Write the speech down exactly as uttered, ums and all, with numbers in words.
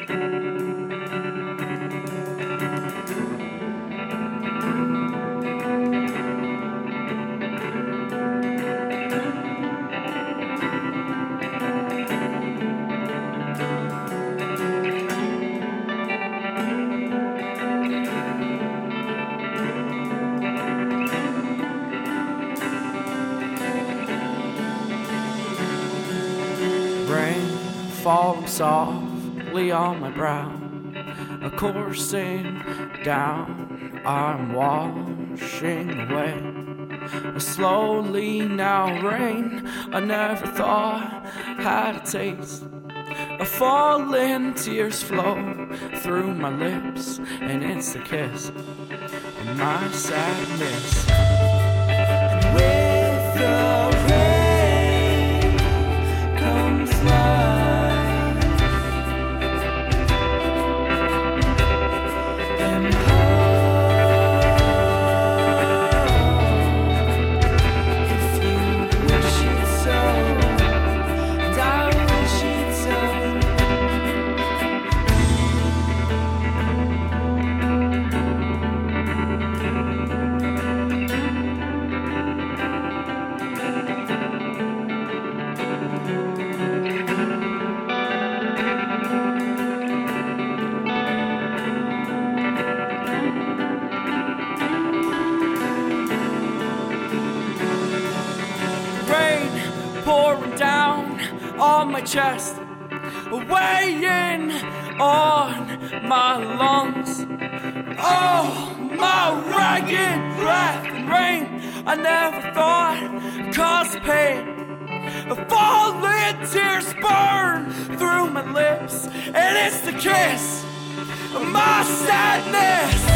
Rain falling softly on my brow, a coursing down, I'm washing away. Slowly now rain, I never thought had a taste. A falling tears flow through my lips, and it's the kiss of my sadness. And with the rain comes light and hope. If you wish it so, and I wish it so. Rain pouring down on my chest, weighing on my lungs. Oh, my ragged breath and rain, I never thought caused pain. Falling tears burn through my lips, and it's the kiss of my sadness.